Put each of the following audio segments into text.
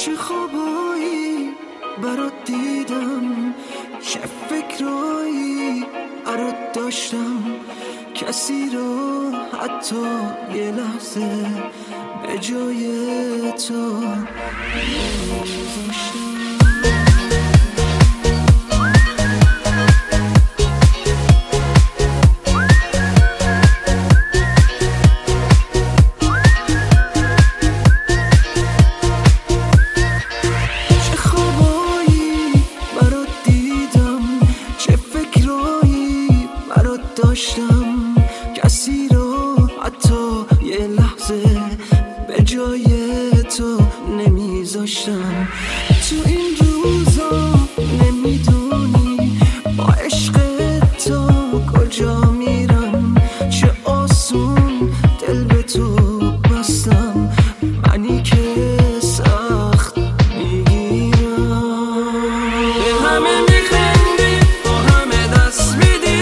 چه خوابایی برات دیدم، چه فکرایی برات داشتم، کسی رو حتی یه لحظه به جای تو نمی‌ذاشتم. داشتم کسی رو حتی یه لحظه به جای تو نمیذاشتم. تو این روزا نمیدونی با عشق تو کجا میرم، چه آسون دل به تو بستم، منی که سخت میگیرم. به همه میخندی با همه دست میدی،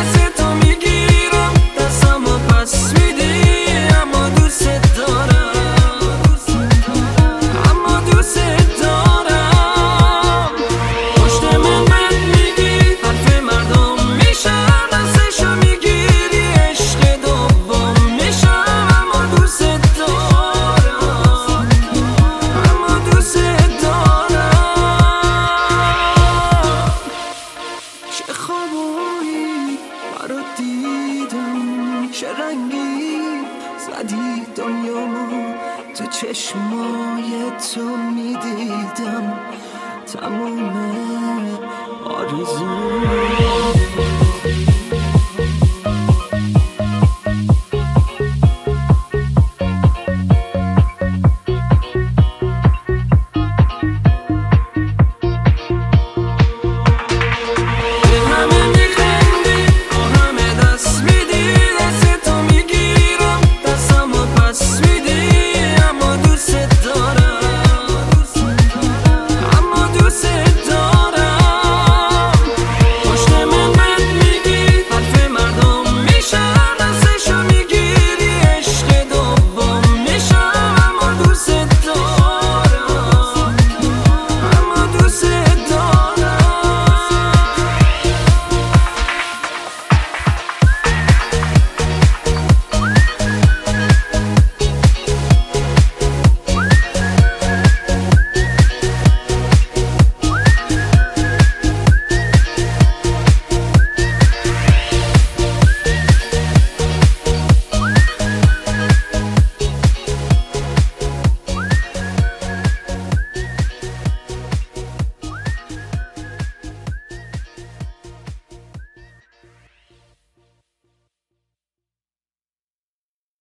چه رنگی زدی دنیامو، تو چشمای تو میدیدم تموم آرزو.